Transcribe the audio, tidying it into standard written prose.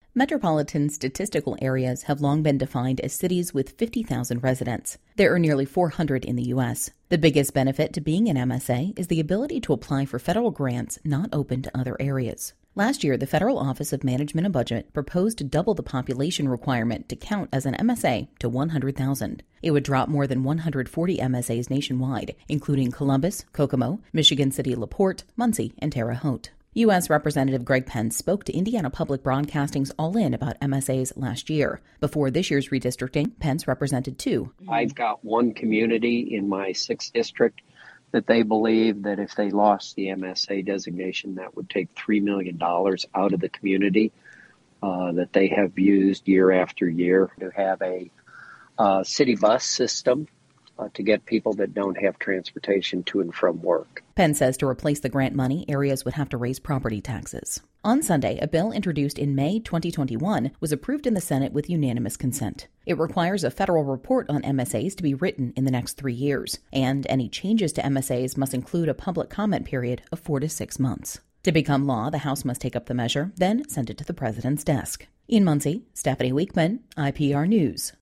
Metropolitan statistical areas have long been defined as cities with 50,000 residents. There are nearly 400 in the U.S. The biggest benefit to being an MSA is the ability to apply for federal grants not open to other areas. Last year, the Federal Office of Management and Budget proposed to double the population requirement to count as an MSA to 100,000. It would drop more than 140 MSAs nationwide, including Columbus, Kokomo, Michigan City, LaPorte, Muncie, and Terre Haute. U.S. Representative Greg Pence spoke to Indiana Public Broadcasting's All In about MSAs last year. Before this year's redistricting, Pence represented two. I've got one community in my 6th district that they believe that if they lost the MSA designation, that would take $3 million out of the community that they have used year after year to have a city bus system to get people that don't have transportation to and from work. Pence says to replace the grant money, areas would have to raise property taxes. On Sunday, a bill introduced in May 2021 was approved in the Senate with unanimous consent. It requires a federal report on MSAs to be written in the next 3 years, and any changes to MSAs must include a public comment period of 4 to 6 months. To become law, the House must take up the measure, then send it to the president's desk. In Muncie, Stephanie Weekman, IPR News.